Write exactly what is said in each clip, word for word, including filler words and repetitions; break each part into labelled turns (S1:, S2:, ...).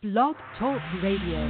S1: Blog Talk Radio.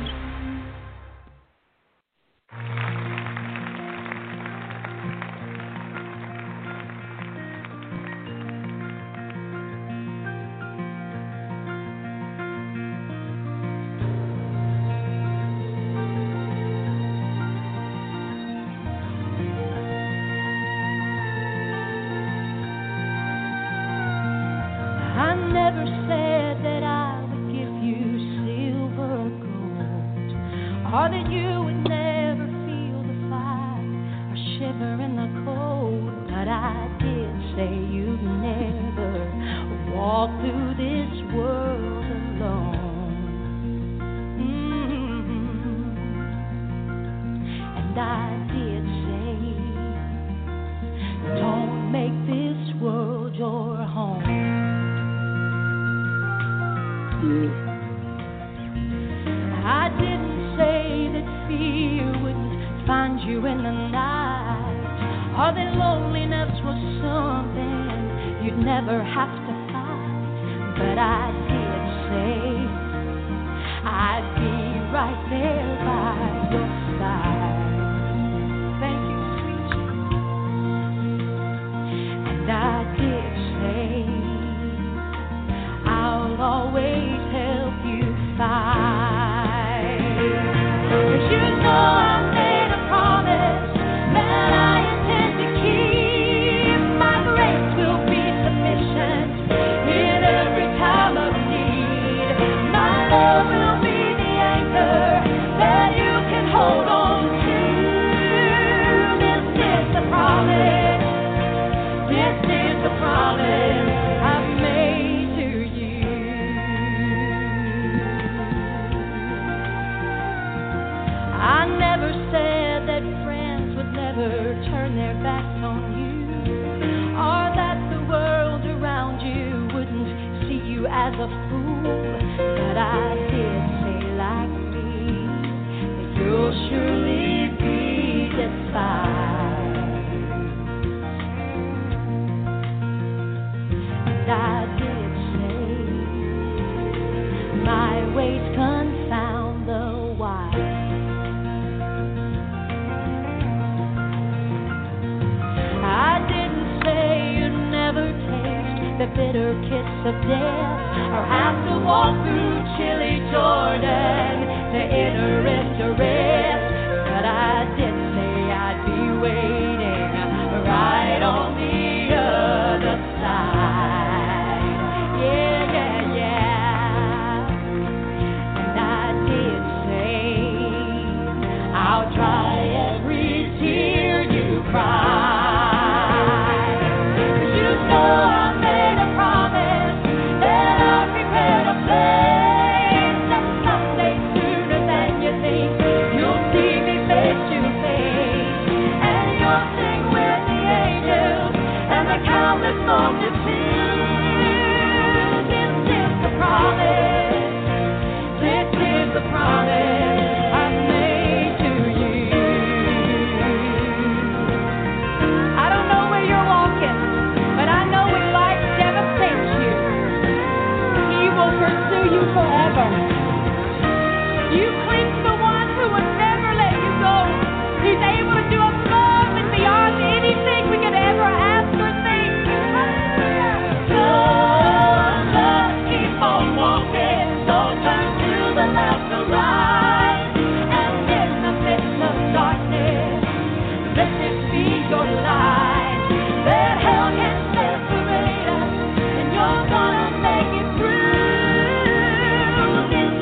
S2: You're gonna make it through.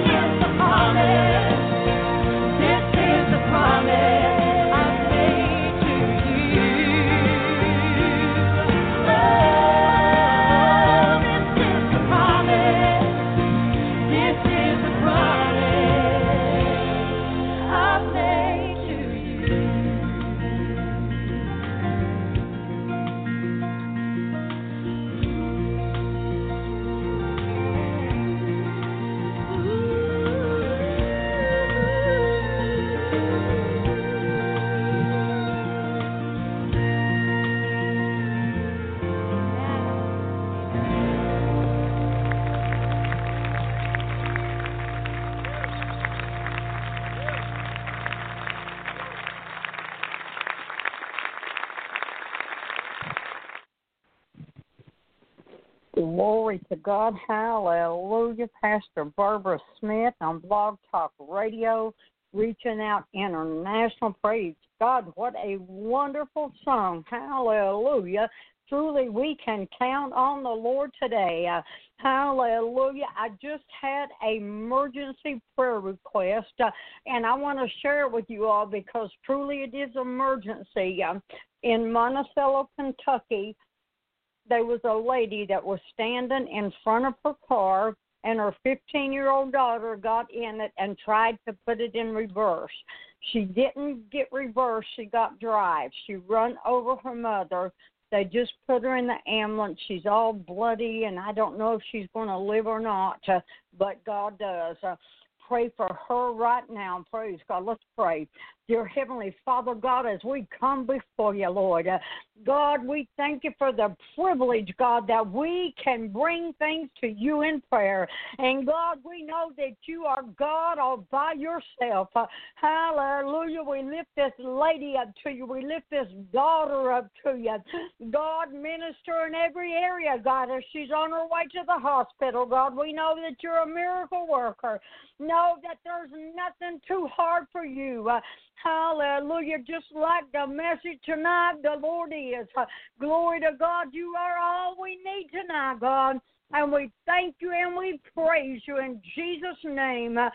S2: Glory to God. Hallelujah. Pastor Barbara Smith on Blog Talk Radio, reaching out international. Praise God. What a wonderful song. Hallelujah. Truly, we can count on the Lord today. Uh, hallelujah. I just had an emergency prayer request, uh, and I want to share it with you all because truly it is emergency. Uh, in Monticello, Kentucky, there was a lady that was standing in front of her car, and her fifteen-year-old daughter got in it and tried to put it in reverse. She didn't get reverse. She got drive. She run over her mother. They just put her in the ambulance. She's all bloody, and I don't know if she's going to live or not, uh, but God does. Uh, pray for her right now. Praise God. Let's pray. Dear Heavenly Father, God, as we come before you, Lord, uh, God, we thank you for the privilege, God, that we can bring things to you in prayer. And, God, we know that you are God all by yourself. Uh, hallelujah. We lift this lady up to you. We lift this daughter up to you. God, minister in every area, God, as she's on her way to the hospital. God, we know that you're a miracle worker. Know that there's nothing too hard for you. Uh, Hallelujah. Just like the message tonight, the Lord is. Uh, glory to God. You are all we need tonight, God. And we thank you and we praise you in Jesus' name. Uh,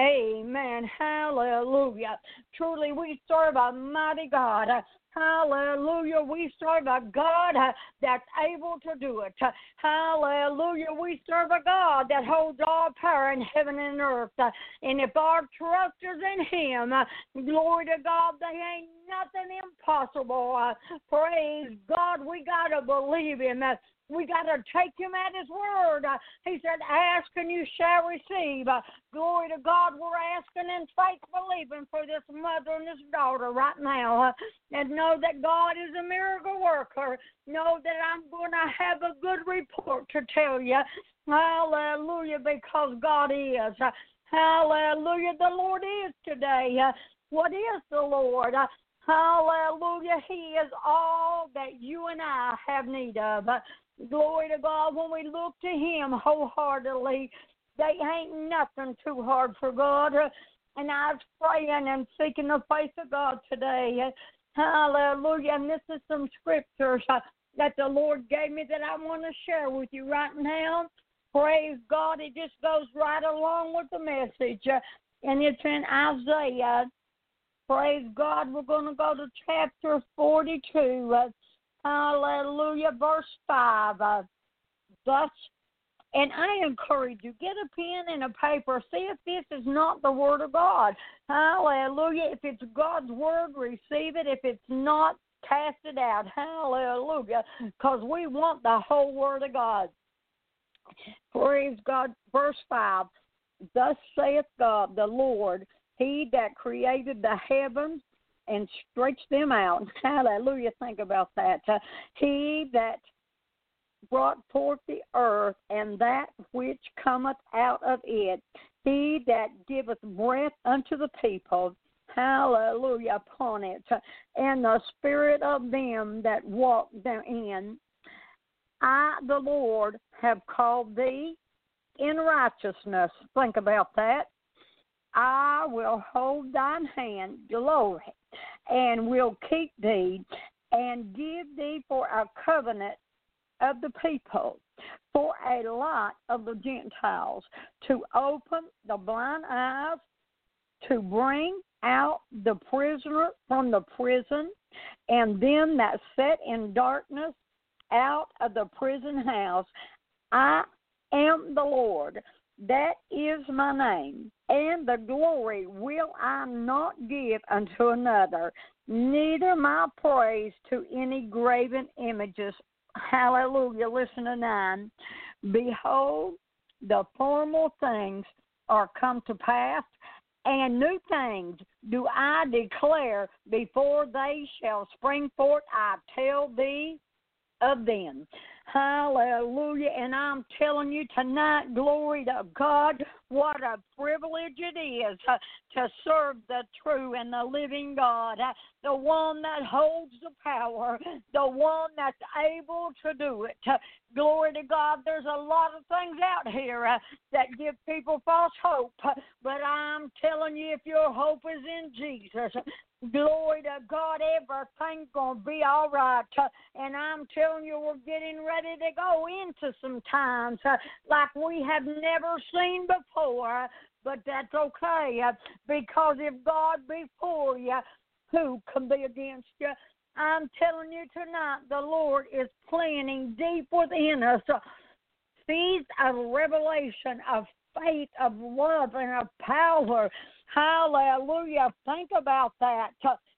S2: amen. Hallelujah. Truly, we serve a mighty God. Uh, Hallelujah. We serve a God uh, that's able to do it. Uh, hallelujah. We serve a God that holds all power in heaven and earth. Uh, and if our trust is in him, uh, glory to God, there ain't nothing impossible. Uh, praise God. We got to believe him. Uh, we got to take him at his word. Uh, he said, ask and you shall receive. Uh, glory to God, we're asking in faith, believing for this mother and this daughter right now. Uh, and know that God is a miracle worker. Know that I'm going to have a good report to tell you. Hallelujah, because God is. Uh, hallelujah, the Lord is today. Uh, what is the Lord? Uh, hallelujah, he is all that you and I have need of. Uh, Glory to God, when we look to him wholeheartedly, there ain't nothing too hard for God. And I was praying and seeking the face of God today. Hallelujah. And this is some scriptures that the Lord gave me that I want to share with you right now. Praise God. It just goes right along with the message. And it's in Isaiah. Praise God. We're going to go to chapter forty-two. Hallelujah, verse five. Uh, thus, and I encourage you, get a pen and a paper. See if this is not the word of God. Hallelujah. If it's God's word, receive it. If it's not, cast it out. Hallelujah. Because we want the whole word of God. Praise God. Verse five. Thus saith God, the Lord, he that created the heavens and stretch them out. Hallelujah. Think about that. Uh, he that brought forth the earth and that which cometh out of it. He that giveth breath unto the people. Hallelujah upon it. Uh, and the spirit of them that walk therein. I, the Lord, have called thee in righteousness. Think about that. I will hold thine hand, glory, and will keep thee, and give thee for a covenant of the people, for a light of the Gentiles, to open the blind eyes, to bring out the prisoner from the prison, and them that sat in darkness out of the prison house. I am the Lord. That is my name, and the glory will I not give unto another, neither my praise to any graven images. Hallelujah. Listen to nine. Behold, the former things are come to pass, and new things do I declare before they shall spring forth. I tell thee of them. Hallelujah. And I'm telling you tonight, glory to God, what a privilege it is uh, to serve the true and the living God, uh, the one that holds the power, the one that's able to do it. Uh, glory to God. There's a lot of things out here uh, that give people false hope, uh, but I'm telling you, if your hope is in Jesus, glory to God, everything's going to be all right. Uh, and I'm telling you, we're getting ready to go into some times uh, like we have never seen before. But that's okay, uh, because if God be for you, who can be against you? I'm telling you tonight, the Lord is planting deep within us uh, seeds of revelation, of faith, of love, and of power. Hallelujah. Think about that.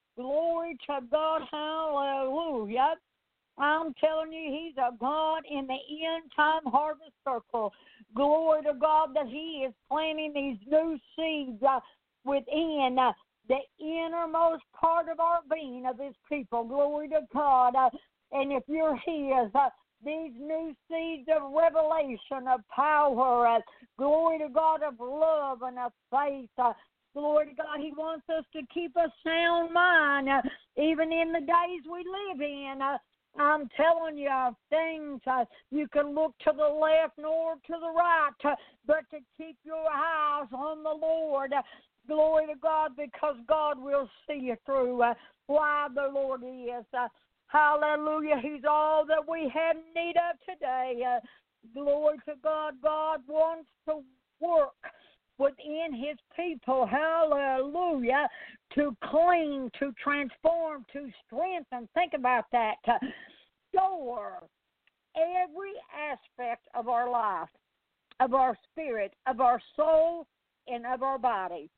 S2: Glory to God. Hallelujah. I'm telling you, he's a God in the end time harvest circle. Glory to God that he is planting these new seeds uh, within uh, the innermost part of our being of his people. Glory to God. Uh, and if you're his, uh, these new seeds of revelation, of power, uh, glory to God, of love and of faith, uh, glory to God, he wants us to keep a sound mind, uh, even in the days we live in. Uh, I'm telling you, uh, things uh, you can look to the left nor to the right, uh, but to keep your eyes on the Lord. Uh, glory to God, because God will see you through. Uh, why the Lord is. Uh, hallelujah. He's all that we have need of today. Uh, glory to God. God wants to work within his people, hallelujah, to clean, to transform, to strengthen. Think about that. To restore every aspect of our life, of our spirit, of our soul, and of our body.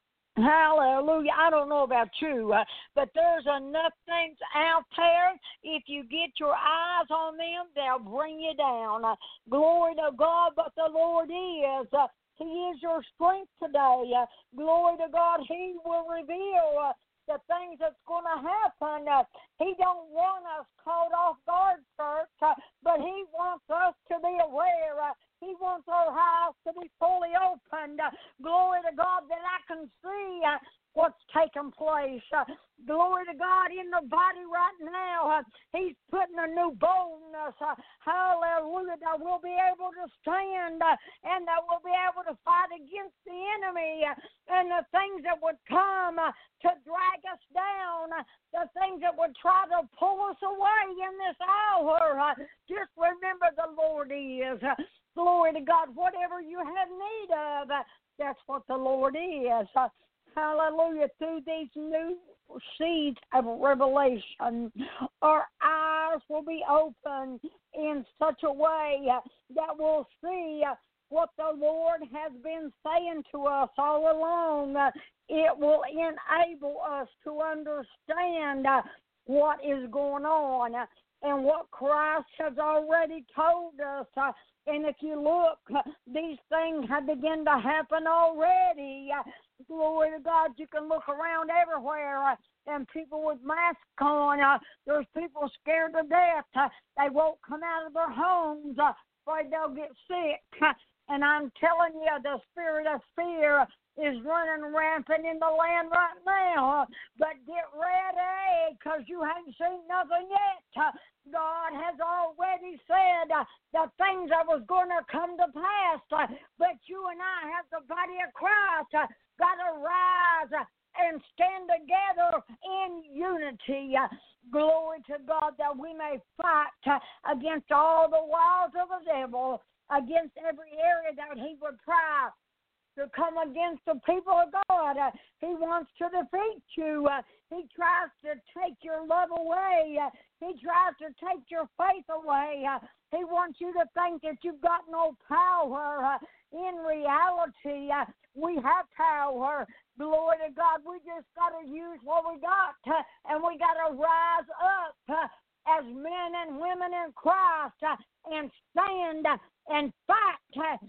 S2: Hallelujah. I don't know about you, uh, but there's enough things out there. If you get your eyes on them, they'll bring you down. Uh, glory to God, but the Lord is. Uh, He is your strength today. Uh, glory to God. He will reveal uh, the things that's going to happen. Uh, he don't want us caught off guard, church, uh, but he wants us to be aware. Uh, he wants our eyes to be fully opened. Uh, glory to God, that I can see uh, what's taking place. Uh, glory to God, in the body right now. Uh, he's putting a new boldness. Uh, hallelujah. That we'll be able to stand uh, and that we'll be able to fight against the enemy uh, and the things that would come uh, to drag us down, uh, the things that would try to pull us away in this hour. Uh, just remember the Lord is. Uh, glory to God. Whatever you have need of, uh, that's what the Lord is. Uh, hallelujah. Through these new seeds of revelation, our eyes will be open in such a way uh, that we'll see uh, what the Lord has been saying to us all along. Uh, it will enable us to understand uh, what is going on uh, and what Christ has already told us. Uh, and if you look, uh, these things have begun to happen already. Uh, glory to God, you can look around everywhere. Uh, and people with masks on, uh, there's people scared to death. Uh, they won't come out of their homes, uh, afraid they'll get sick. Uh, and I'm telling you, the spirit of fear is running rampant in the land right now. Uh, but get ready, because you haven't seen nothing yet. Uh, God has already said uh, the things that was going to come to pass. Uh, but you and I, as the body of Christ, uh, got to rise uh, and stand together in unity. Uh, glory to God, that we may fight uh, against all the wiles of the devil, against every area that he would try to come against the people of God. Uh, he wants to defeat you. Uh, he tries to take your love away. Uh, he tries to take your faith away. Uh, he wants you to think that you've got no power. Uh, in reality, uh, we have power. Glory to God. We just got to use what we got, uh, and we got to rise up uh, as men and women in Christ uh, and stand uh, and fight. Uh,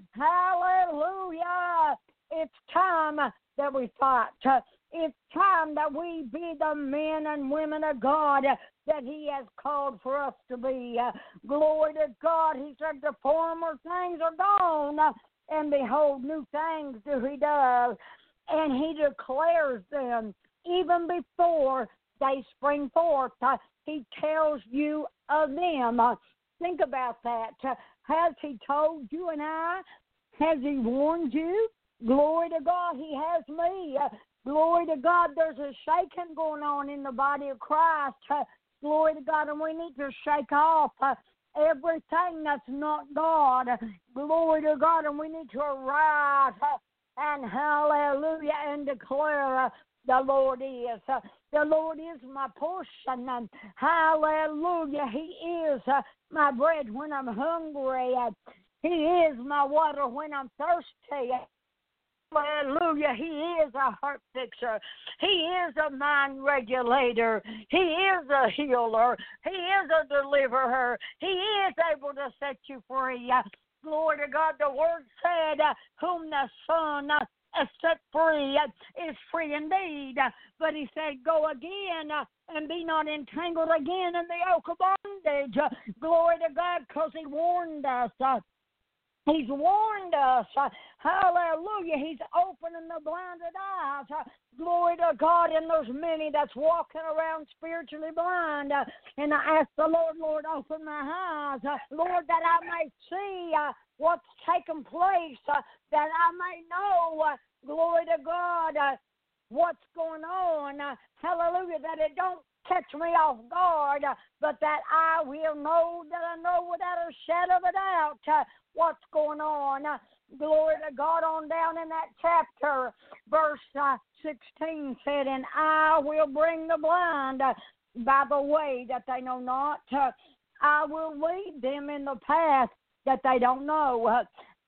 S2: hallelujah. It's time uh, that we fight. Uh, it's time that we be the men and women of God uh, that he has called for us to be. Uh, glory to God. He said the former things are gone. Uh, and behold, new things do he does. And he declares them even before they spring forth. Uh, he tells you of them. Uh, think about that. Uh, has he told you and I? Has he warned you? Glory to God, he has me. Uh, glory to God, there's a shaking going on in the body of Christ. Uh, glory to God, and we need to shake off uh, everything that's not God. Glory to God, and we need to arise uh, and hallelujah and declare uh, the Lord is. Uh, the Lord is my portion. Um, hallelujah, he is uh, my bread when I'm hungry. Uh, he is my water when I'm thirsty. Hallelujah. He is a heart fixer. He is a mind regulator. He is a healer. He is a deliverer. He is able to set you free. Glory to God. The word said, whom the Son uh, set free uh, is free indeed. But he said, go again uh, and be not entangled again in the yoke of bondage. Uh, glory to God, because he warned us. Uh, He's warned us. Uh, hallelujah. He's opening the blinded eyes. Uh, glory to God. And there's many that's walking around spiritually blind. Uh, and I ask the Lord, Lord, open my eyes. Uh, Lord, that I may see uh, what's taking place. Uh, that I may know, uh, glory to God, uh, what's going on. Uh, hallelujah. That it don't catch me off guard, uh, but that I will know that I know without a shadow of a doubt uh, what's going on. Uh, glory to God. On down in that chapter, verse uh, sixteen said, and I will bring the blind uh, by the way that they know not. Uh, I will lead them in the path that they don't know. Uh,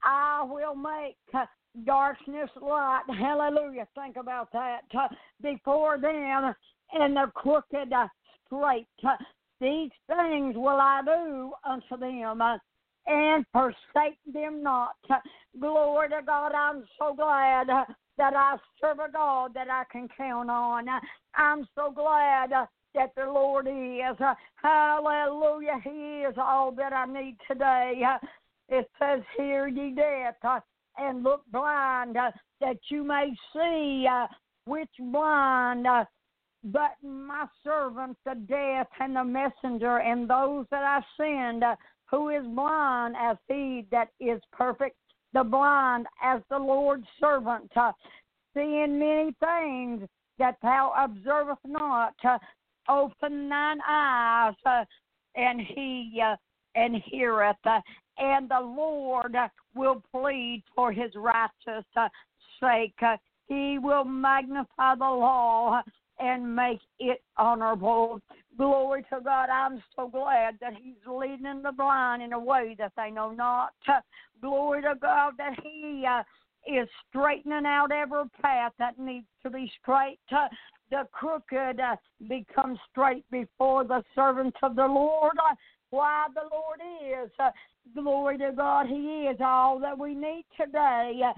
S2: I will make uh, darkness light. Hallelujah. Think about that. Uh, before them, and the crooked uh, straight. Uh, these things will I do unto them, uh, and forsake them not. Uh, glory to God, I'm so glad uh, that I serve a God that I can count on. Uh, I'm so glad uh, that the Lord is. Uh, hallelujah, he is all that I need today. Uh, it says, hear ye deaf, uh, and look blind, uh, that you may see, uh, which blind, uh, but my servant, the deaf, and the messenger, and those that I send, uh, who is blind as he that is perfect, the blind as the Lord's servant, uh, seeing many things that thou observest not, uh, open thine eyes, uh, and he uh, and heareth, uh, and the Lord uh, will plead for his righteous uh, sake. Uh, he will magnify the law and make it honorable. Glory to God. I'm so glad that he's leading the blind in a way that they know not. Uh, glory to God that he uh, is straightening out every path that needs to be straight. Uh, the crooked uh, become straight before the servants of the Lord. Uh, why the Lord is. Uh, glory to God. He is all that we need today. Uh,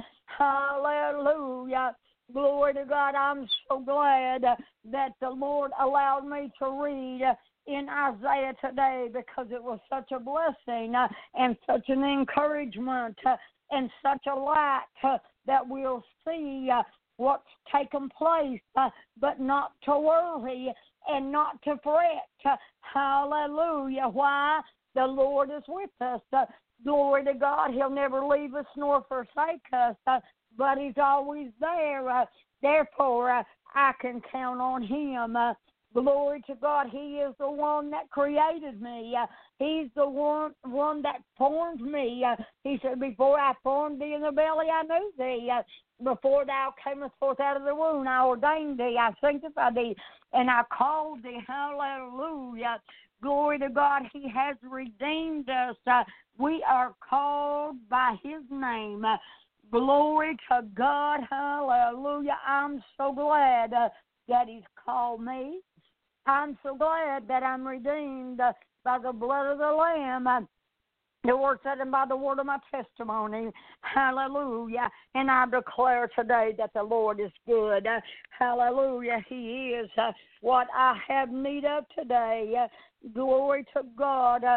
S2: hallelujah. Glory to God. I'm so glad uh, that the Lord allowed me to read uh, in Isaiah today, because it was such a blessing uh, and such an encouragement uh, and such a light uh, that we'll see uh, what's taken place, uh, but not to worry and not to fret. Uh, hallelujah. Why? The Lord is with us. Uh, glory to God. He'll never leave us nor forsake us. Uh, but he's always there. Uh, therefore, uh, I can count on him. Uh, glory to God. He is the one that created me. Uh, he's the one one that formed me. Uh, he said, before I formed thee in the belly, I knew thee. Uh, before thou camest forth out of the womb, I ordained thee. I sanctified thee, and I called thee. Hallelujah. Glory to God. He has redeemed us. Uh, we are called by his name. Uh, Glory to God. Hallelujah. I'm so glad uh, that he's called me. I'm so glad that I'm redeemed uh, by the blood of the Lamb. Uh, the word said, and by the word of my testimony. Hallelujah. And I declare today that the Lord is good. Uh, hallelujah. He is uh, what I have need of today. Uh, glory to God. Uh,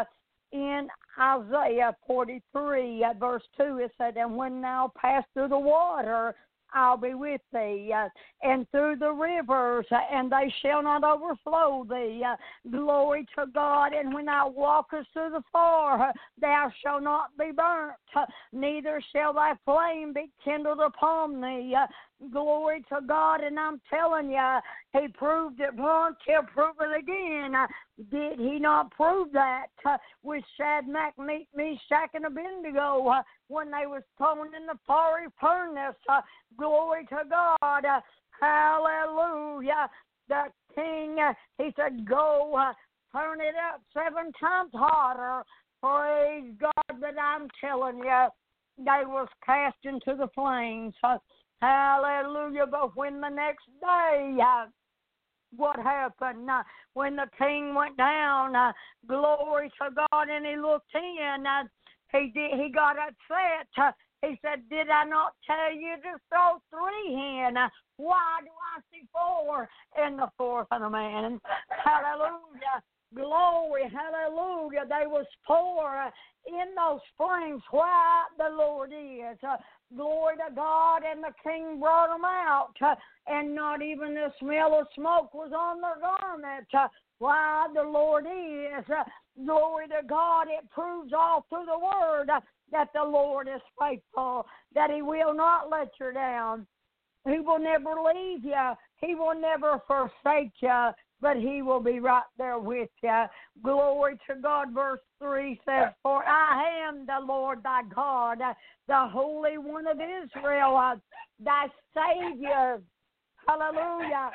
S2: in Isaiah forty-three, uh, verse two, it said, and when thou pass through the water, I'll be with thee, uh, and through the rivers, uh, and they shall not overflow thee. Uh, glory to God. And when thou walkest through the fire, uh, thou shalt not be burnt, uh, neither shall thy flame be kindled upon thee. Uh, glory to God. And I'm telling you, he proved it once, he'll prove it again. Uh, did he not prove that uh, with Shadrach, Meshach, and Abednego uh, when they was thrown in the fiery furnace? Uh, glory to God. Uh, hallelujah. The king, uh, he said, go, uh, turn it up seven times hotter. Praise God. But I'm telling you, they was cast into the flames. Uh, hallelujah. But when the next day, uh, what happened uh, when the king went down? Uh, glory to God, and he looked in. Uh, he did. He got upset. Uh, he said, "Did I not tell you to throw three in? Uh, why do I see four in the fourth of the man?" Hallelujah. Glory, hallelujah. They was four uh, in those flames. Why the Lord is. Uh, glory to God, and the king brought them out, uh, and not even the smell of smoke was on their garment. Uh, why the Lord is. Uh, glory to God. It proves all through the word uh, that the Lord is faithful, that he will not let you down. He will never leave you. He will never forsake you, but he will be right there with you. Glory to God. Verse three says, for I am the Lord thy God, the Holy One of Israel, thy Savior. Hallelujah.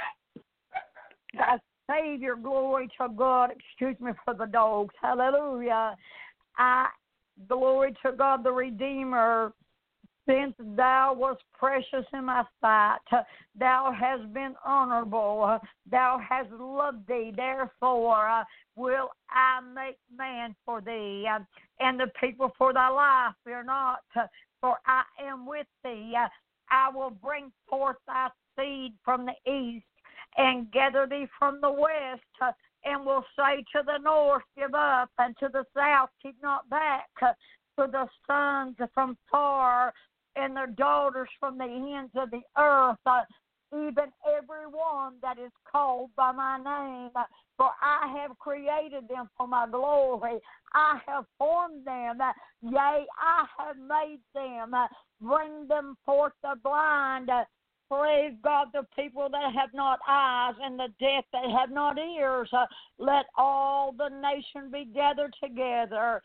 S2: Thy Savior. Glory to God. Excuse me for the dogs. Hallelujah. I, glory to God, the Redeemer. Since thou wast precious in my sight, thou hast been honorable, thou hast loved thee, therefore uh, will I make man for thee, uh, and the people for thy life. Fear not, uh, for I am with thee. Uh, I will bring forth thy seed from the east, and gather thee from the west, uh, and will say to the north, give up, and to the south, keep not back, uh, to the sons from far, and their daughters from the ends of the earth, uh, even every one that is called by my name. Uh, for I have created them for my glory. I have formed them. Uh, yea, I have made them. Uh, bring them forth the blind. Uh, praise God, the people that have not eyes and the deaf that have not ears. Uh, let all the nation be gathered together.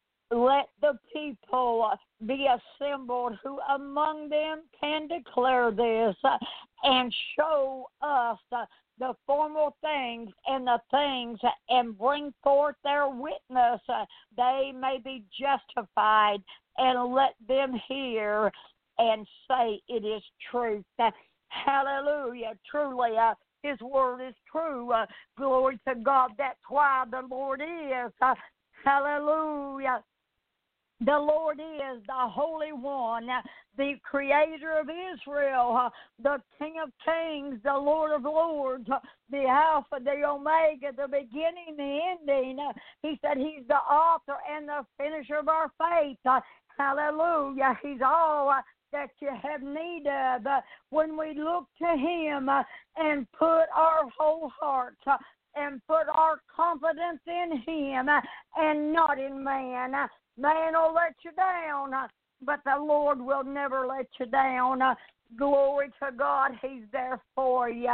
S2: Let the people be assembled who among them can declare this uh, and show us uh, the formal things and the things uh, and bring forth their witness. Uh, they may be justified, and let them hear and say it is truth. Uh, hallelujah. Truly, uh, his word is true. Uh, glory to God. That's why the Lord is. Uh, hallelujah. The Lord is the Holy One, the Creator of Israel, the King of Kings, the Lord of Lords, the Alpha, the Omega, the beginning, the ending. He said he's the author and the finisher of our faith. Hallelujah. He's all that you have need of. When we look to him and put our whole heart and put our confidence in him and not in man, man will let you down, but the Lord will never let you down. Glory to God, he's there for you.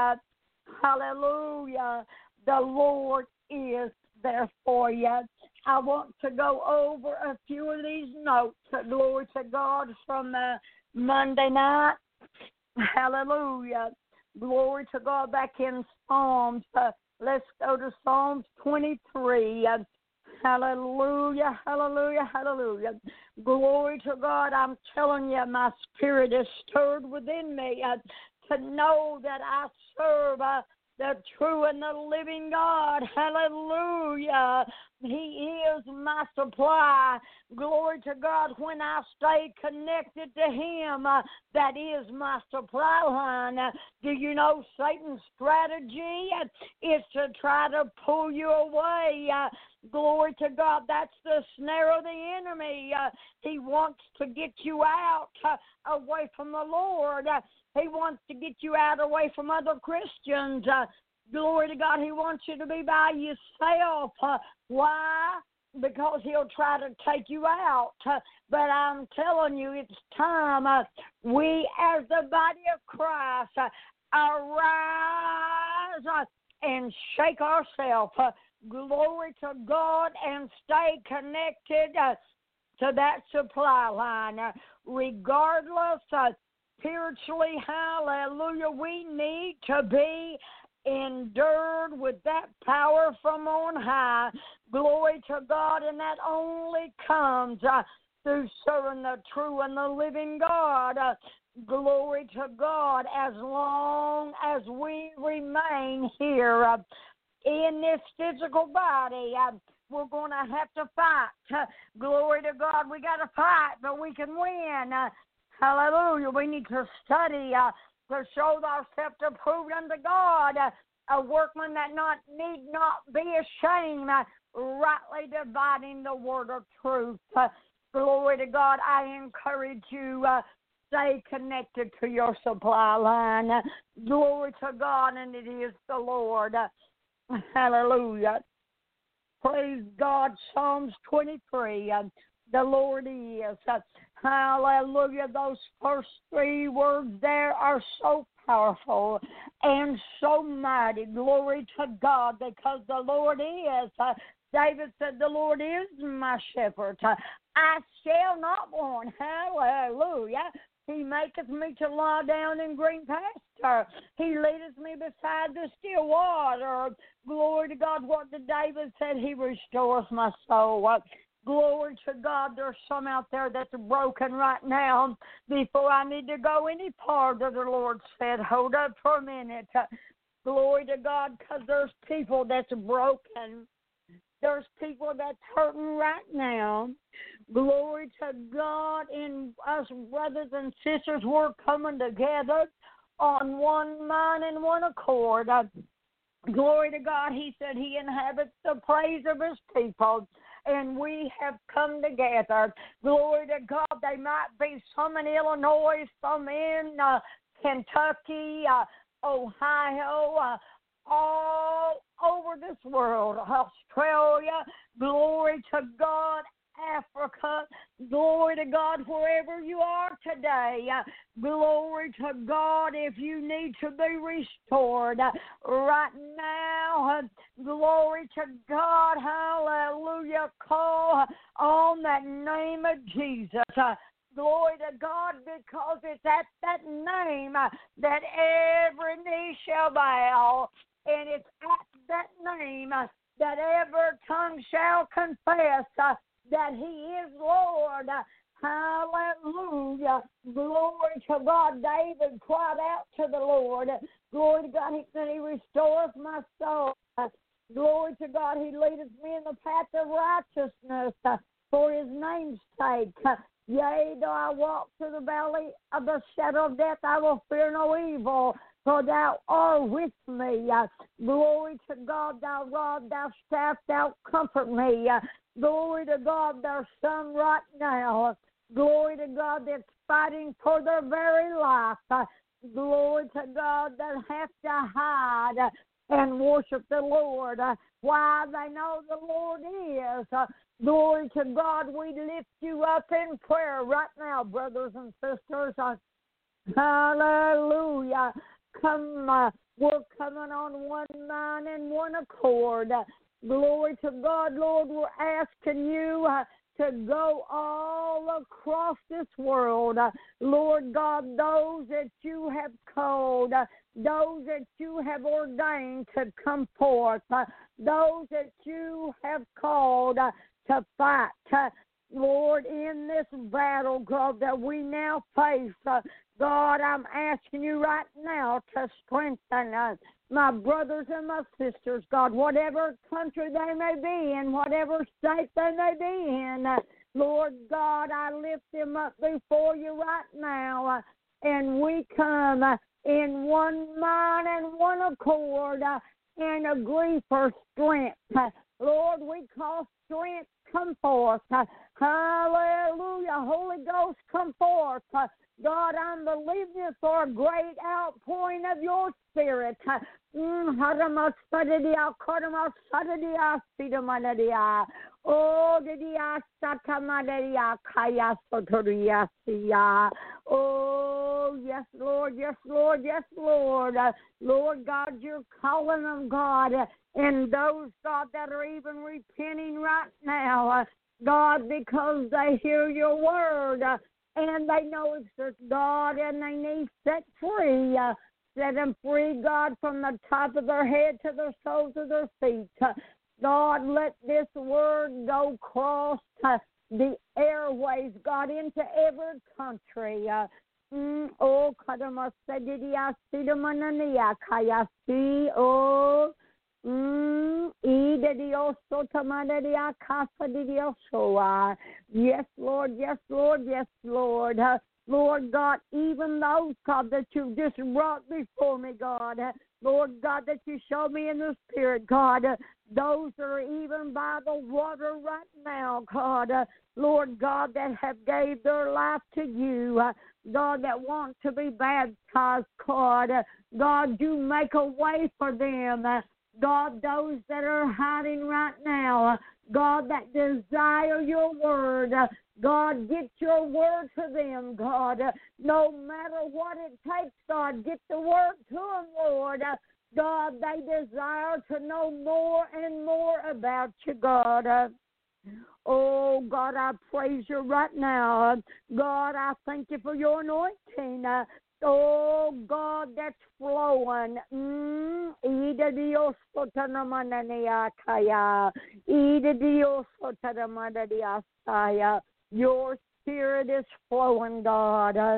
S2: Hallelujah. The Lord is there for you. I want to go over a few of these notes. Glory to God, from uh, Monday night. Hallelujah. Glory to God, back in Psalms. Uh, let's go to Psalms twenty-three. Uh, Hallelujah, hallelujah, hallelujah. Glory to God. I'm telling you, my spirit is stirred within me uh, to know that I serve uh, the true and the living God. Hallelujah. He is my supply. Glory to God. When I stay connected to Him, uh, that is my supply line. Uh, do you know Satan's strategy? Uh, is to try to pull you away. Uh, glory to God. That's the snare of the enemy. Uh, he wants to get you out uh, away from the Lord. Uh, he wants to get you out away from other Christians. Uh, glory to God. He wants you to be by yourself. Uh, why? Because he'll try to take you out. Uh, but I'm telling you, it's time. Uh, we, as the body of Christ, uh, arise uh, and shake ourselves. Uh, glory to God, and stay connected uh, to that supply line. Uh, regardless, uh, spiritually, hallelujah, we need to be endured with that power from on high. Glory to God, and that only comes uh, through serving the true and the living God. Uh, glory to God, as long as we remain here uh, in this physical body. Uh, we're going to have to fight. Uh, glory to God, we got to fight, but we can win. Uh, hallelujah, we need to study uh, to show ourselves approved unto God, uh, a workman that not need not be ashamed, uh, rightly dividing the word of truth. Uh, glory to God, I encourage you, uh, stay connected to your supply line. Uh, glory to God, and it is the Lord. Uh, hallelujah. Praise God, Psalms twenty-three. Uh, the Lord is. Uh, hallelujah. Those first three words there are so powerful and so mighty. Glory to God, because the Lord is. Uh, David said, the Lord is my shepherd. Uh, I shall not want. Hallelujah. He maketh me to lie down in green pasture. He leadeth me beside the still water. Glory to God. What did David said? He restores my soul. Uh, Glory to God. There's some out there that's broken right now. Before I need to go any farther, the Lord said, hold up for a minute. Uh, glory to God, because there's people that's broken. There's people that's hurting right now. Glory to God. In us brothers and sisters, we're coming together on one mind and one accord. Uh, glory to God. He said he inhabits the praise of his people. And we have come together. Glory to God. They might be some in Illinois, some in uh, Kentucky, uh, Ohio, uh, all over this world, Australia. Glory to God. Africa, glory to God, wherever you are today, uh, glory to God, if you need to be restored uh, right now, uh, glory to God, hallelujah, call on that name of Jesus, uh, glory to God, because it's at that name uh, that every knee shall bow, and it's at that name uh, that every tongue shall confess uh, that he is Lord. Hallelujah. Glory to God. David cried out to the Lord. Glory to God. He said, he restores my soul. Glory to God. He leadeth me in the path of righteousness for his name's sake. Yea, though I walk through the valley of the shadow of death, I will fear no evil, for thou art with me. Glory to God. Thou rod, thou staff, thou comfort me. Glory to God, there's some right now. Glory to God that's fighting for their very life. Uh, glory to God that have to hide uh, and worship the Lord. Uh, why? They know the Lord is. Uh, glory to God, we lift you up in prayer right now, brothers and sisters. Uh, hallelujah. Come, uh, we're coming on one mind and one accord. Uh, Glory to God, Lord, we're asking you uh, to go all across this world. Uh, Lord God, those that you have called, uh, those that you have ordained to come forth, uh, those that you have called uh, to fight. Uh, Lord, in this battle, God, that we now face, uh, God, I'm asking you right now to strengthen us, my brothers and my sisters, God, whatever country they may be in, whatever state they may be in. Uh, Lord God, I lift them up before you right now, uh, and we come uh, in one mind and one accord uh, and agree for strength. Uh, Lord, we call strength come forth. Uh, hallelujah. Holy Ghost, come forth. Uh, God, I'm believing you for a great outpouring of your Spirit. Mm, Oh, didia satamadaria kaya sotoria sia. Oh, yes, Lord, yes, Lord, yes, Lord. Uh, Lord God, you're calling them, God, uh, and those, God, that are even repenting right now, uh, God, because they hear your word, uh, and they know it's just God, and they need set free. Uh, set them free, God, from the top of their head to the soles of their feet. Uh, God, let this word go across uh, the airways, God, into every country. Uh, mm, oh, Kadamasadidya Sidamanania Kayasi, oh, mm, Idadio Sotamadadia Kasadidio Soa. Yes, Lord, yes, Lord, yes, Lord. Uh, Lord God, even those, God, that you've just brought before me, God. Uh, Lord God, that you showed me in the Spirit, God. Uh, those that are even by the water right now, God. Uh, Lord God, that have gave their life to you. Uh, God, that want to be baptized, God. Uh, God, you make a way for them. Uh, God, those that are hiding right now. Uh, God, that desire your word. Uh, God, get your word to them, God. Uh, no matter what it takes, God, get the word to them, Lord. Uh, God, they desire to know more and more about you, God. Uh, oh, God, I praise you right now. Uh, God, I thank you for your anointing. Uh, oh, God, that's flowing. Mm, Ida Dios Sotanamananiakaya. Ida Dios Sotanamananiakaya. Your Spirit is flowing, God. Uh,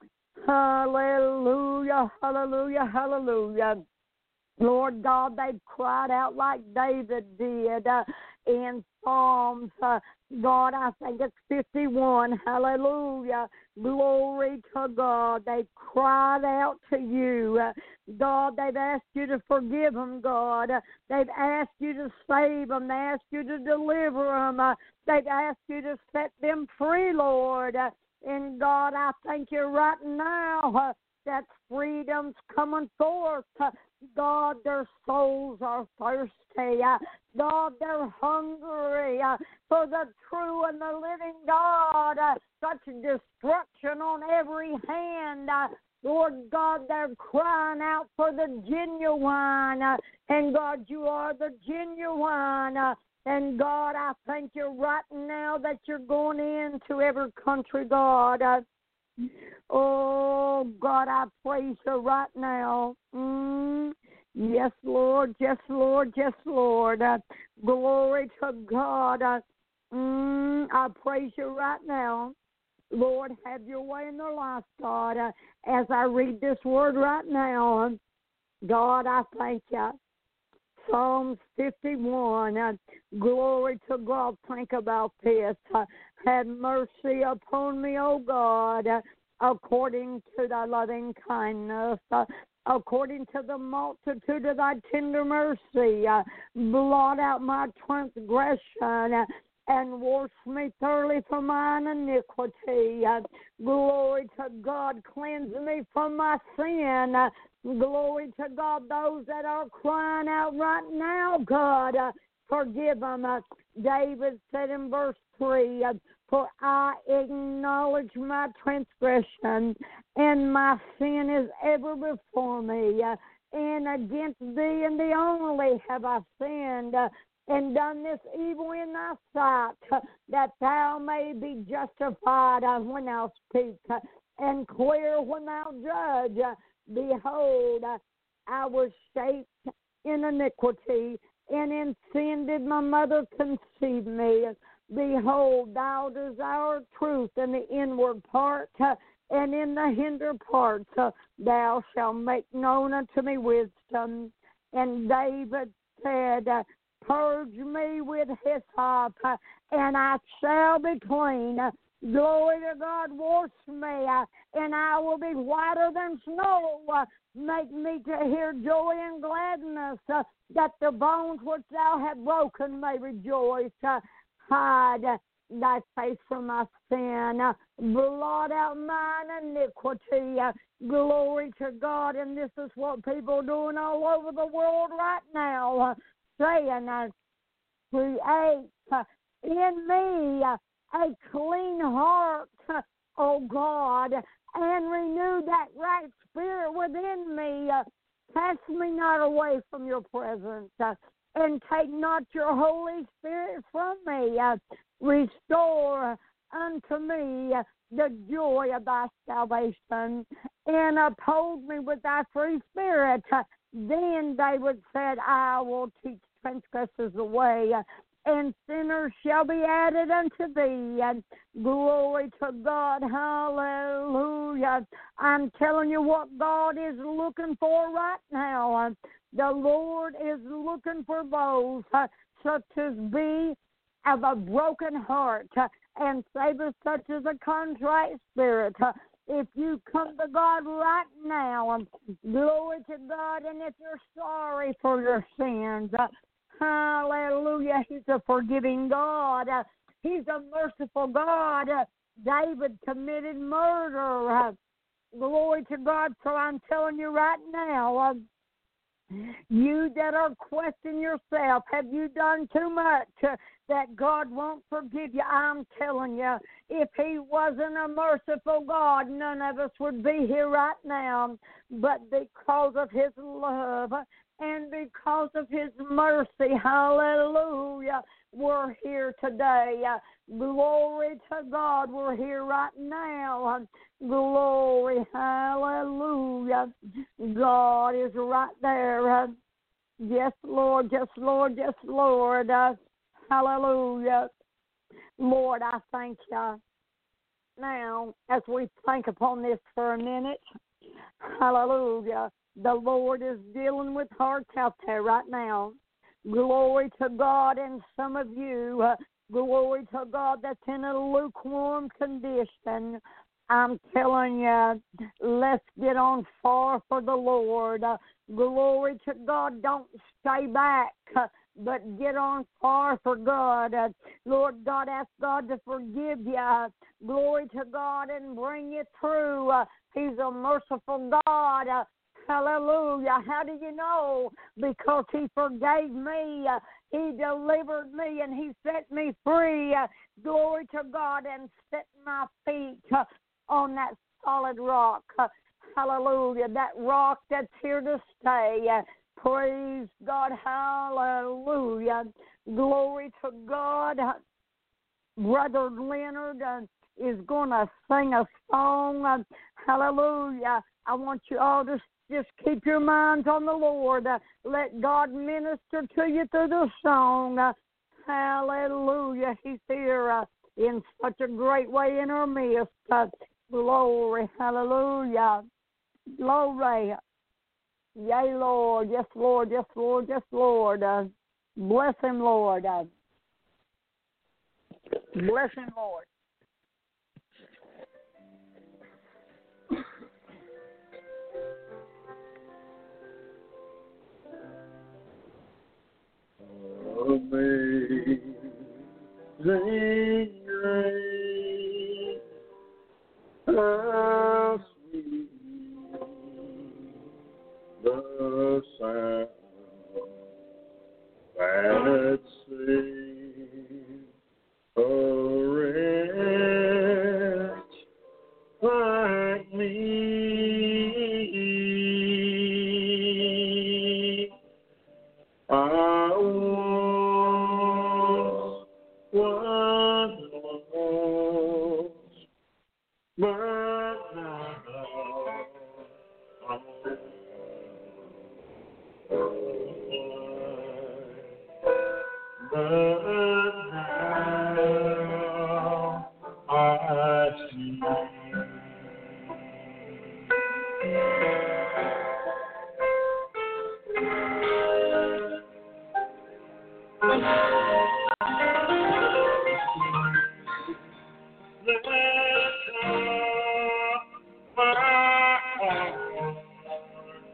S2: hallelujah, hallelujah, hallelujah. Lord God, they've cried out like David did uh, in Psalms. Uh, God, I think it's fifty-one. Hallelujah. Glory to God. They cried out to you. Uh, God, they've asked you to forgive them, God. Uh, they've asked you to save them. They asked you to deliver them. Uh, they've asked you to set them free, Lord. Uh, and God, I thank you right now uh, that freedom's coming forth. Uh, God, their souls are thirsty. Uh, God, they're hungry uh, for the true and the living God. Uh, such destruction on every hand. Uh, Lord God, they're crying out for the genuine. Uh, and God, you are the genuine. Uh, and God, I thank you right now that you're going into every country, God. Uh, Oh, God, I praise you right now. Mm. Yes, Lord, yes, Lord, yes, Lord. Uh, glory to God. Uh, mm, I praise you right now. Lord, have your way in their life, God. Uh, as I read this word right now, God, I thank you. Psalms fifty-one, uh, glory to God. Think about this. Uh, have mercy upon me, O God, uh, according to thy loving kindness, uh, according to the multitude of thy tender mercy. Uh, blot out my transgression uh, and wash me thoroughly from mine iniquity. Uh, glory to God, cleanse me from my sin. Uh, Glory to God, those that are crying out right now, God, uh, forgive them. Uh, David said in verse three, uh, for I acknowledge my transgression, and my sin is ever before me. Uh, and against thee and thee only have I sinned, uh, and done this evil in thy sight, uh, that thou may be justified uh, when thou speak, uh, and clear when thou judge. Uh, Behold, I was shaped in iniquity, and in sin did my mother conceive me. Behold, thou desire truth in the inward part, and in the hinder parts uh, thou shalt make known unto me wisdom. And David said, uh, purge me with hyssop, uh, and I shall be clean. Uh, Glory to God, wash me, uh, and I will be whiter than snow. Uh, make me to hear joy and gladness, uh, that the bones which thou hast broken may rejoice. Uh, hide uh, thy face from my sin. Uh, blot out mine iniquity. Uh, glory to God, and this is what people are doing all over the world right now, uh, saying, uh, create uh, in me uh, a clean heart, O God, and renew that right spirit within me. Uh, cast me not away from your presence, uh, and take not your Holy Spirit from me. Uh, restore unto me uh, the joy of thy salvation, and uphold me with thy free spirit. Uh, then David said, I will teach transgressors the way, uh, and sinners shall be added unto thee. And glory to God, hallelujah. I'm telling you what God is looking for right now. The Lord is looking for those uh, such as be of a broken heart, uh, and savor such as a contrite spirit. Uh, if you come to God right now, um, glory to God, and if you're sorry for your sins, uh, hallelujah, He's a forgiving God. Uh, he's a merciful God. Uh, David committed murder. Uh, glory to God. So I'm telling you right now, uh, you that are questioning yourself, have you done too much uh, that God won't forgive you? I'm telling you, if He wasn't a merciful God, none of us would be here right now. But because of His love and because of His mercy, hallelujah, we're here today. Uh, glory to God, we're here right now. Uh, glory, hallelujah. God is right there. Uh, yes, Lord, yes, Lord, yes, Lord. Uh, hallelujah. Lord, I thank you. Now, as we think upon this for a minute, hallelujah, the Lord is dealing with hearts out there right now. Glory to God, and some of you, uh, glory to God, that's in a lukewarm condition. I'm telling you, let's get on fire for the Lord. Uh, glory to God, don't stay back, uh, but get on fire for God. Uh, Lord God, ask God to forgive you. Uh, glory to God, and bring you through. Uh, he's a merciful God. Uh, Hallelujah. How do you know? Because He forgave me. Uh, he delivered me, and He set me free. Uh, glory to God, and set my feet uh, on that solid rock. Uh, hallelujah. That rock that's here to stay. Uh, praise God. Hallelujah. Glory to God. Uh, Brother Leonard uh, is going to sing a song. Uh, hallelujah. I want you all to just keep your minds on the Lord. Uh, let God minister to you through the song. Uh, hallelujah. He's here uh, in such a great way in our midst. Uh, glory. Hallelujah. Glory. Yea, Lord. Yes, Lord. Yes, Lord. Yes, Lord. Uh, bless Him, Lord. Uh, bless Him, Lord.
S3: Amazing grace, how sweet the sound that saved a wretch like me. I was once lost, but now I'm found.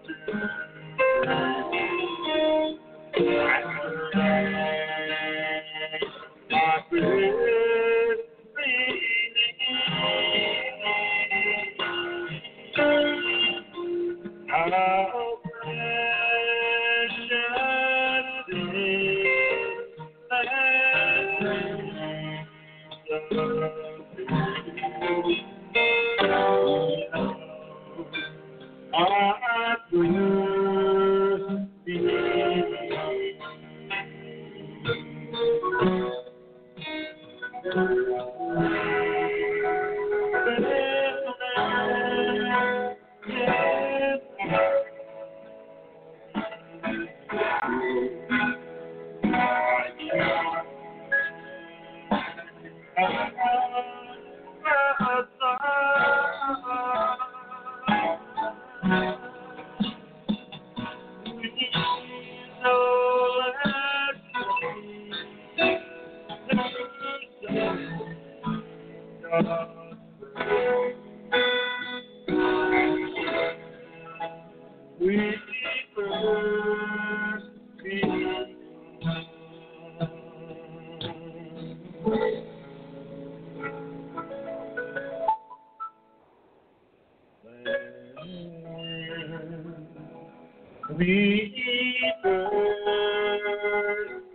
S3: We first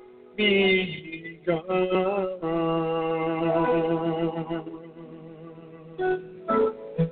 S3: begun.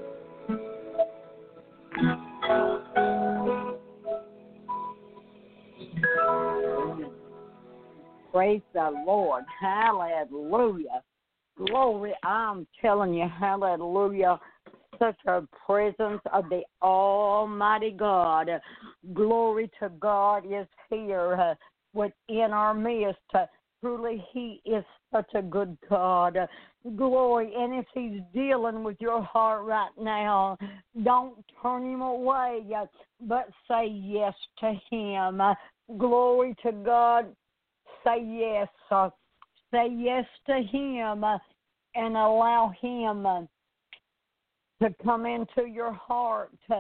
S2: Praise the Lord. Hallelujah. Glory. I'm telling you, hallelujah. Such a presence of the Almighty God. Glory to God is here uh, within our midst. Uh, truly, He is such a good God. Uh, glory. And if He's dealing with your heart right now, don't turn Him away, uh, but say yes to Him. Uh, glory to God. Say yes. Uh, say yes to Him uh, and allow Him uh, to come into your heart uh,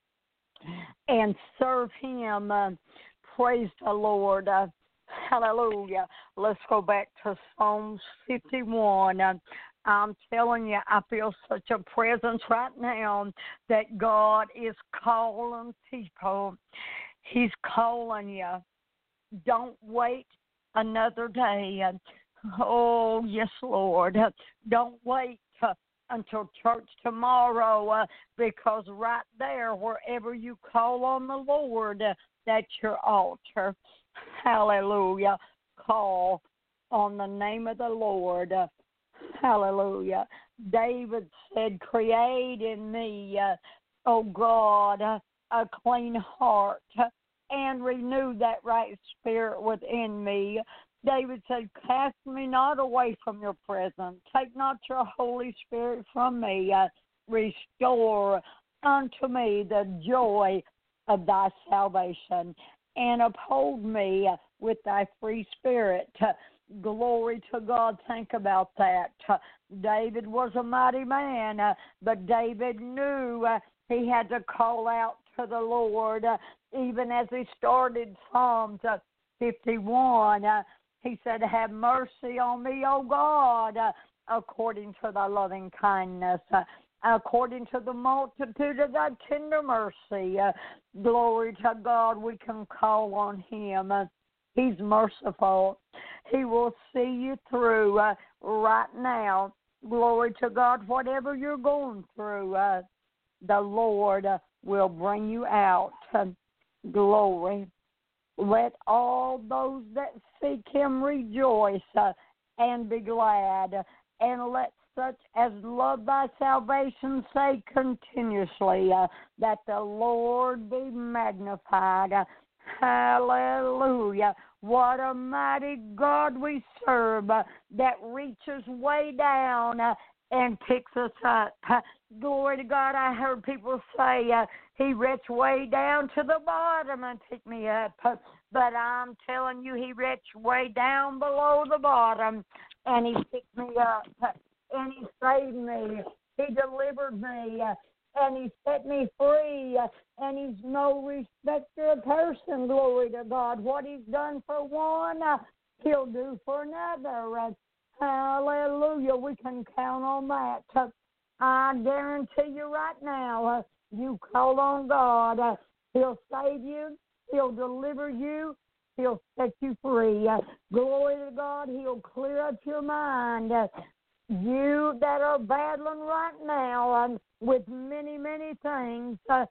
S2: and serve Him. Uh, praise the Lord. Uh, hallelujah. Let's go back to Psalms fifty-one. Uh, I'm telling you, I feel such a presence right now that God is calling people. He's calling you. Don't wait another day. Oh, yes, Lord. Don't wait uh, until church tomorrow uh, because right there, wherever you call on the Lord, uh, that's your altar. Hallelujah. Call on the name of the Lord. Uh, hallelujah. David said, create in me, uh, oh God, uh, a clean heart uh, and renew that right spirit within me. David said, cast me not away from your presence. Take not your Holy Spirit from me. Uh, restore unto me the joy of thy salvation and uphold me with thy free spirit. Uh, glory to God. Think about that. Uh, David was a mighty man, uh, but David knew uh, he had to call out to the Lord. Uh, even as he started Psalms uh, fifty-one, uh, he said, have mercy on me, O God, uh, according to thy loving kindness, uh, according to the multitude of thy tender mercy. Uh, glory to God, we can call on Him. Uh, he's merciful. He will see you through uh, right now. Glory to God, whatever you're going through, uh, the Lord uh, will bring you out. Uh, glory. Let all those that seek Him rejoice uh, and be glad, and let such as love thy salvation say continuously uh, that the Lord be magnified. Uh, hallelujah. What a mighty God we serve uh, that reaches way down uh, and picks us up. Uh, glory to God. I heard people say uh, He reached way down to the bottom and picked me up. Uh, but I'm telling you, He reached way down below the bottom and He picked me up. Uh, and He saved me. He delivered me. Uh, and He set me free, and He's no respecter of person. Glory to God. What He's done for one, uh, He'll do for another. Uh, hallelujah. We can count on that. Uh, I guarantee you right now, uh, you call on God, uh, He'll save you, He'll deliver you, He'll set you free. Uh, glory to God, He'll clear up your mind. Uh, you that are battling right now um, with many, many things, uh,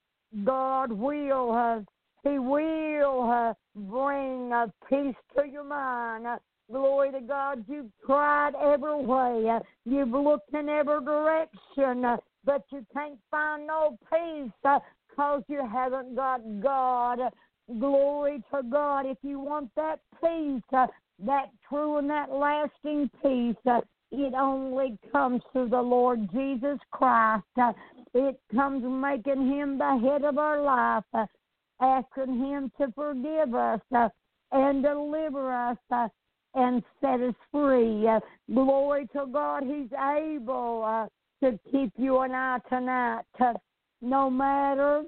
S2: God will, uh, He will uh, bring uh, peace to your mind. Uh, glory to God, you've tried every way. Uh, you've looked in every direction, uh, but you can't find no peace because uh, you haven't got God. Uh, glory to God. If you want that peace, uh, that true and that lasting peace, uh, it only comes through the Lord Jesus Christ. Uh, it comes making Him the head of our life, uh, asking Him to forgive us uh, and deliver us uh, and set us free. Uh, glory to God, He's able uh, to keep you and I tonight. Uh, no matter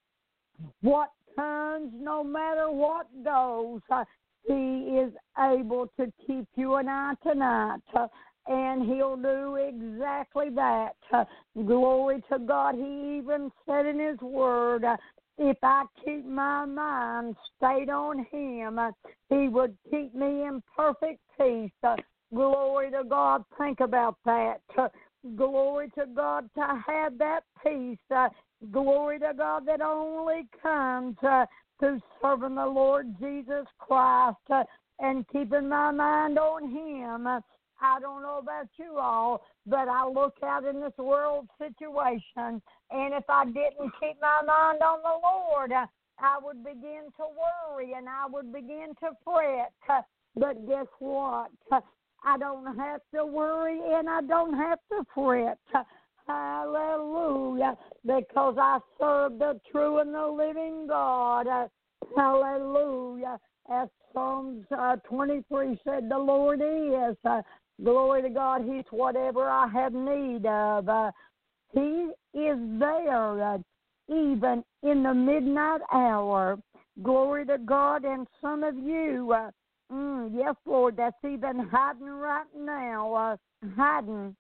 S2: what comes, no matter what goes, uh, He is able to keep you and I tonight. Uh, And He'll do exactly that. Uh, glory to God. He even said in His word, uh, if I keep my mind stayed on Him, uh, He would keep me in perfect peace. Uh, glory to God. Think about that. Uh, glory to God to have that peace. Uh, glory to God that only comes uh, through serving the Lord Jesus Christ uh, and keeping my mind on Him. Uh, I don't know about you all, but I look out in this world situation, and if I didn't keep my mind on the Lord, uh, I would begin to worry and I would begin to fret. Uh, but guess what? Uh, I don't have to worry and I don't have to fret. Uh, hallelujah, because I serve the true and the living God. Uh, hallelujah. As Psalms uh, twenty-three said, the Lord is. Uh, Glory to God, He's whatever I have need of. Uh, he is there uh, even in the midnight hour. Glory to God, and some of you, uh, mm, yes, Lord, that's even hiding right now, uh, hiding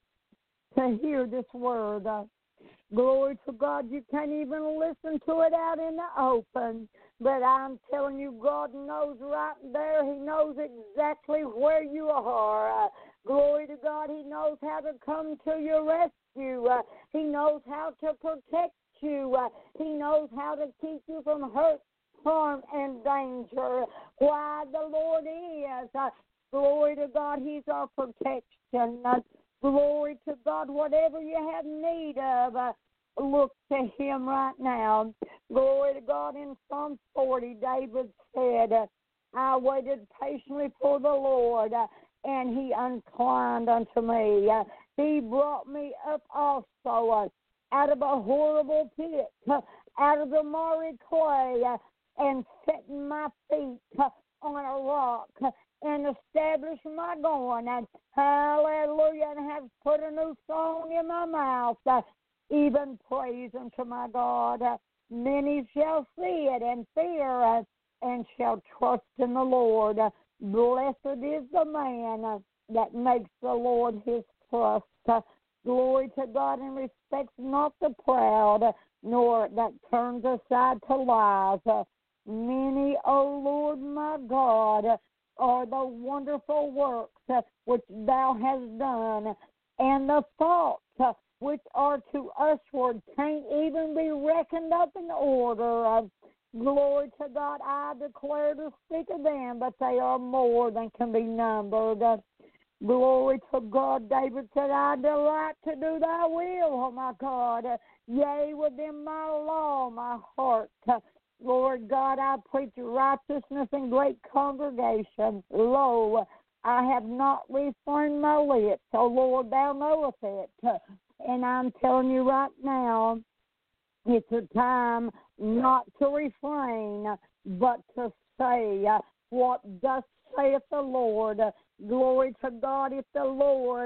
S2: to hear this word. Uh, glory to God, you can't even listen to it out in the open. But I'm telling you, God knows right there. He knows exactly where you are. Uh, glory to God, He knows how to come to your rescue. Uh, he knows how to protect you. Uh, he knows how to keep you from hurt, harm, and danger. Why, the Lord is. Uh, glory to God, He's our protection. Uh, glory to God, whatever you have need of, uh, look to Him right now. Glory to God. In Psalm forty, David said, uh, I waited patiently for the Lord, uh, and He inclined unto me. Uh, he brought me up also uh, out of a horrible pit, uh, out of the miry clay, uh, and set my feet uh, on a rock, uh, and established my going. And hallelujah, and have put a new song in my mouth. Uh, even praise unto my God. Uh, many shall see it and fear uh, and shall trust in the Lord. Uh, blessed is the man uh, that makes the Lord his trust. Uh, glory to God, and respects not the proud, uh, nor that turns aside to lies. Uh, many, O Lord my God, uh, are the wonderful works uh, which thou hast done, and the thoughts uh, which are to usward can't even be reckoned up in order. Uh, glory to God, I declare to speak of them, but they are more than can be numbered. Uh, glory to God, David said, I delight to do thy will, oh my God. Uh, yea, within my law, my heart. Uh, Lord God, I preach righteousness in great congregations. Lo, I have not refrained my lips. O Lord, thou knowest it. Uh, And I'm telling you right now, it's a time not to refrain, but to say uh, what thus saith the Lord. Uh, glory to God, if the Lord uh,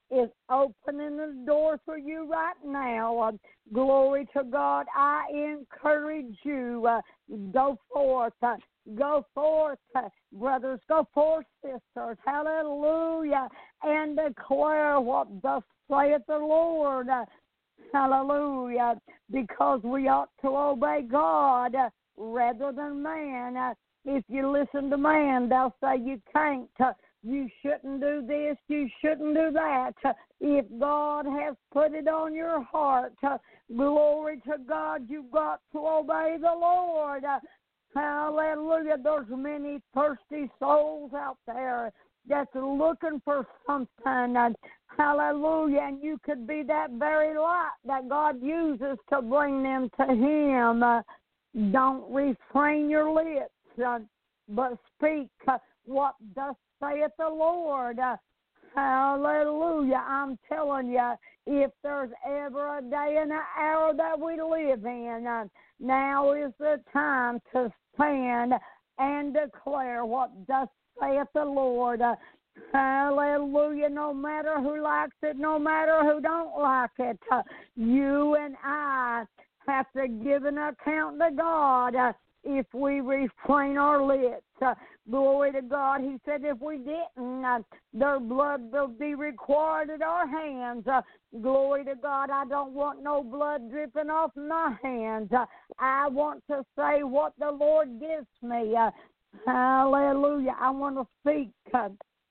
S2: is opening the door for you right now. Uh, glory to God. I encourage you. Uh, go forth. Uh, go forth, uh, brothers. Go forth, sisters. Hallelujah. And declare what thus saith the Lord. Uh, hallelujah. Because we ought to obey God uh, rather than man. Uh, if you listen to man, they'll say you can't. Uh, You shouldn't do this. You shouldn't do that. If God has put it on your heart, glory to God, you've got to obey the Lord. Hallelujah. There's many thirsty souls out there that's looking for something. Hallelujah. And you could be that very light that God uses to bring them to Him. Don't refrain your lips, but speak what thus saith the Lord. Uh, hallelujah. I'm telling you, if there's ever a day and an hour that we live in, uh, now is the time to stand and declare what thus saith the Lord. Uh, hallelujah. No matter who likes it, no matter who don't like it, uh, you and I have to give an account to God. Uh, if we refrain our lips. Uh, glory to God. He said if we didn't, uh, their blood will be required at our hands. Uh, glory to God. I don't want no blood dripping off my hands. Uh, I want to say what the Lord gives me. Uh, hallelujah. I want to speak. Uh,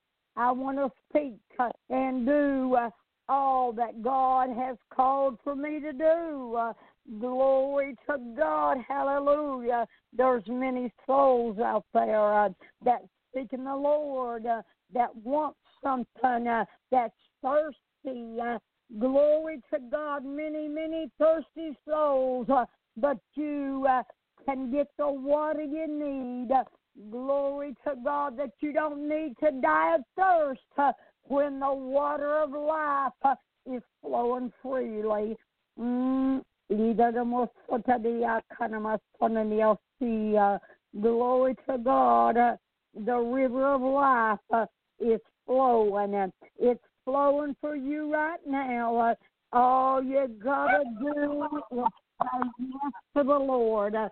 S2: I want to speak uh, and do uh, all that God has called for me to do. Uh, Glory to God. Hallelujah. There's many souls out there uh, that seeking the Lord, uh, that want something, uh, that's thirsty. Uh, glory to God. Many, many thirsty souls. Uh, but you uh, can get the water you need. Uh, glory to God that you don't need to die of thirst uh, when the water of life uh, is flowing freely. Mm. Glory to God. Uh, the river of life uh, is flowing. Uh, it's flowing for you right now. Uh, all you got to do is say yes to the Lord. Uh,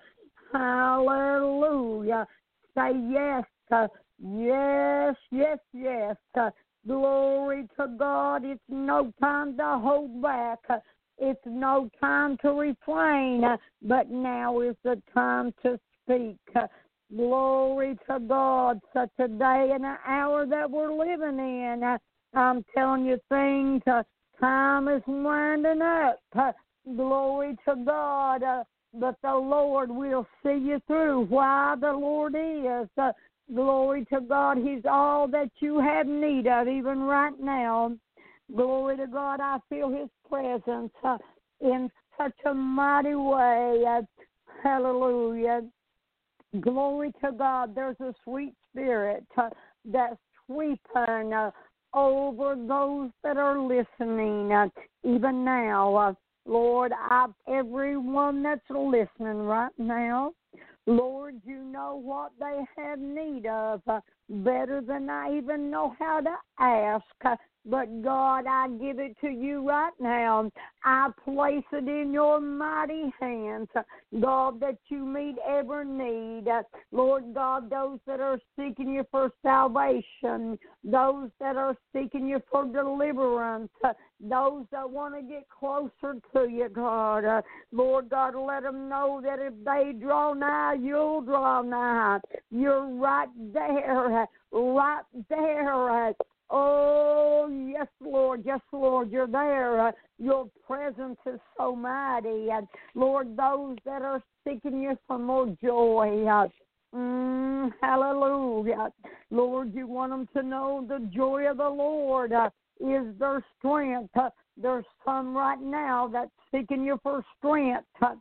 S2: hallelujah. Say yes. Uh, yes, yes, yes. Uh, glory to God. It's no time to hold back. Uh, It's no time to refrain, uh, but now is the time to speak. Uh, glory to God, such a day and an hour that we're living in. Uh, I'm telling you things, uh, time is winding up. Uh, glory to God, uh, but the Lord will see you through. Why the Lord is. Uh, glory to God, He's all that you have need of, even right now. Glory to God, I feel His presence uh, in such a mighty way. Uh, hallelujah. Glory to God, there's a sweet spirit uh, that's sweeping uh, over those that are listening, uh, even now. Uh, Lord, I, everyone that's listening right now, Lord, you know what they have need of uh, better than I even know how to ask. Uh, But, God, I give it to you right now. I place it in your mighty hands, God, that you meet every need. Lord God, those that are seeking you for salvation, those that are seeking you for deliverance, those that want to get closer to you, God. Lord God, let them know that if they draw nigh, you'll draw nigh. You're right there, right there. Oh, yes, Lord. Yes, Lord. You're there. Uh, your presence is so mighty. Uh, Lord, those that are seeking you for more joy. Uh, mm, hallelujah. Lord, you want them to know the joy of the Lord uh, is their strength. Uh, there's some right now that's seeking you for strength. Uh,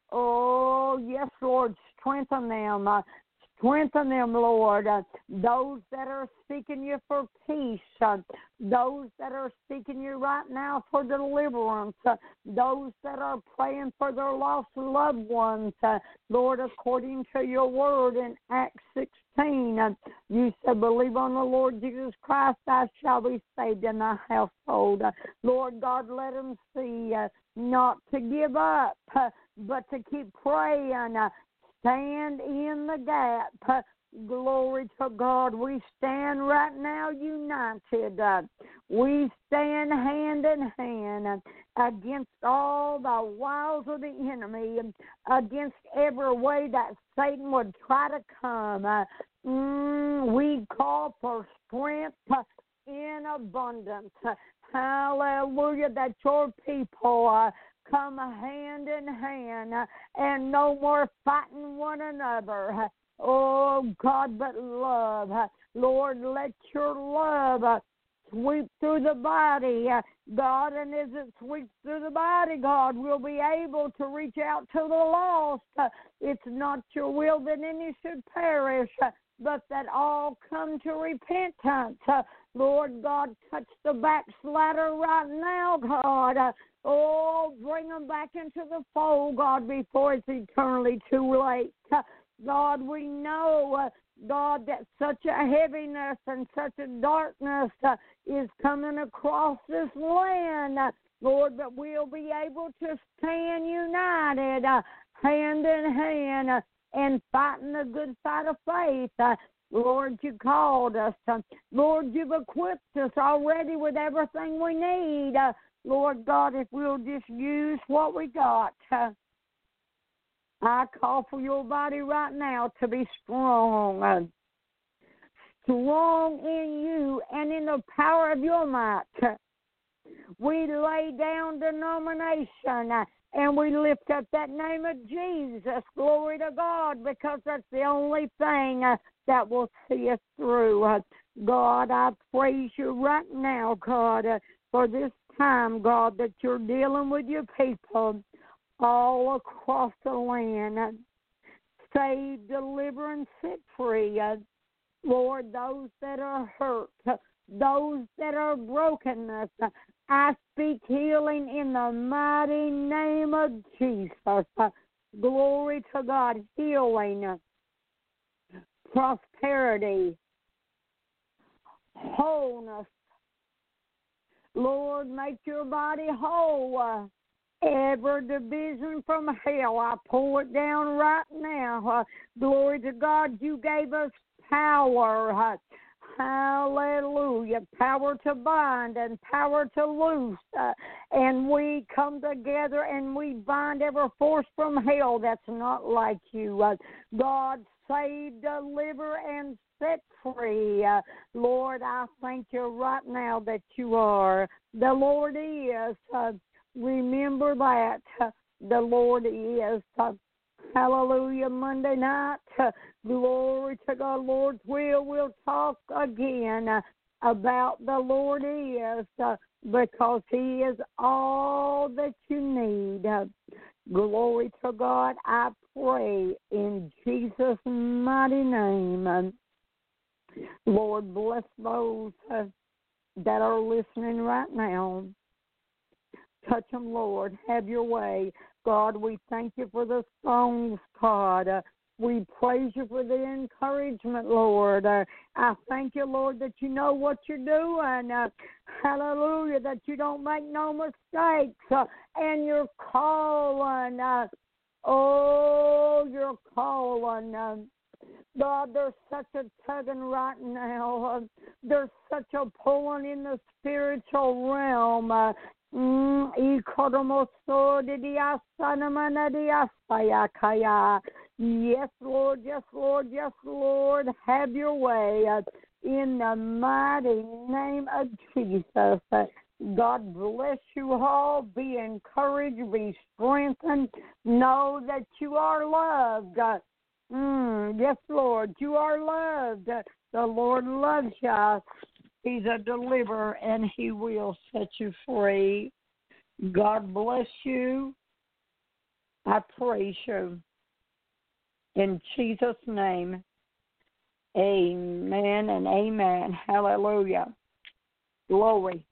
S2: oh, yes, Lord. Strengthen them. Uh, Strengthen them, Lord. Uh, those that are seeking you for peace, uh, those that are seeking you right now for deliverance, uh, those that are praying for their lost loved ones, uh, Lord, according to your word in Acts six sixteen, uh, you said, believe on the Lord Jesus Christ, thou shalt be saved in thy household. Uh, Lord God, let them see uh, not to give up, uh, but to keep praying, uh, stand in the gap. Uh, glory to God. We stand right now united. Uh, we stand hand in hand uh, against all the wiles of the enemy, against every way that Satan would try to come. Uh, mm, we call for strength uh, in abundance. Uh, hallelujah, that your people uh, come hand in hand uh, and no more fighting one another. Uh, oh, God, but love. Uh, Lord, let your love uh, sweep through the body, uh, God, and as it sweeps through the body, God, we'll be able to reach out to the lost. Uh, it's not your will that any should perish, uh, but that all come to repentance. Uh, Lord God, touch the backslider right now, God. Uh, oh, bring them back into the fold, God, before it's eternally too late. Uh, God, we know, uh, God, that such a heaviness and such a darkness uh, is coming across this land, uh, Lord, but we'll be able to stand united, uh, hand in hand, uh, and fighting the good fight of faith. Uh, Lord, you called us. Uh, Lord, you've equipped us already with everything we need. Uh, Lord God, if we'll just use what we got. Uh, I call for your body right now to be strong, uh, strong in you and in the power of your might. We lay down denomination uh, and we lift up that name of Jesus. Glory to God, because that's the only thing uh, that will see us through. Uh, God, I praise you right now, God, uh, for this time, God, that you're dealing with your people all across the land. Save, deliver, and set free. Uh, Lord, those that are hurt, uh, those that are brokenness, uh, I speak healing in the mighty name of Jesus. Uh, glory to God, healing, uh, prosperity, wholeness. Lord, make your body whole. Uh, Every division from hell, I pull it down right now. Uh, glory to God, you gave us power. Uh, hallelujah. Power to bind and power to loose. Uh, and we come together and we bind every force from hell that's not like you. Uh, God, save, deliver, and set free. Uh, Lord, I thank you right now that you are. The Lord is. Uh, Remember that uh, the Lord is. Uh, hallelujah, Monday night. Uh, glory to God. Lord's will. We'll talk again uh, about the Lord is uh, because he is all that you need. Uh, glory to God. I pray in Jesus' mighty name. Uh, Lord, bless those uh, that are listening right now. Touch them, Lord. Have your way. God, we thank you for the songs, God. Uh, we praise you for the encouragement, Lord. Uh, I thank you, Lord, that you know what you're doing. Uh, hallelujah, that you don't make no mistakes. Uh, and you're calling. Uh, oh, you're calling. Uh, God, there's such a tugging right now. Uh, there's such a pulling in the spiritual realm. Uh, Mm, yes, Lord, yes, Lord, yes, Lord, have your way uh, in the mighty name of Jesus. Uh, God bless you all. Be encouraged, be strengthened. Know that you are loved. Uh, mm, yes, Lord, you are loved. Uh, the Lord loves you. He's a deliverer, and he will set you free. God bless you. I praise you. In Jesus' name, amen and amen. Hallelujah. Glory.